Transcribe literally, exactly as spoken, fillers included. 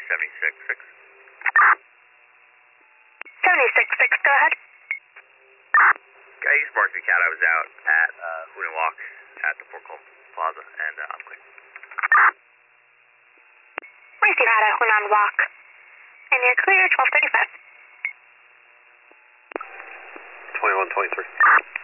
seventy-six six. seventy-six six, go ahead. Okay, East Barkley Cat, I was out at uh, Hoon and Walk at the Fort Cole Plaza, and uh, I'm clear. Receive out at Hoon and Walk. And you're clear, twelve thirty-five. twenty-one twenty-three.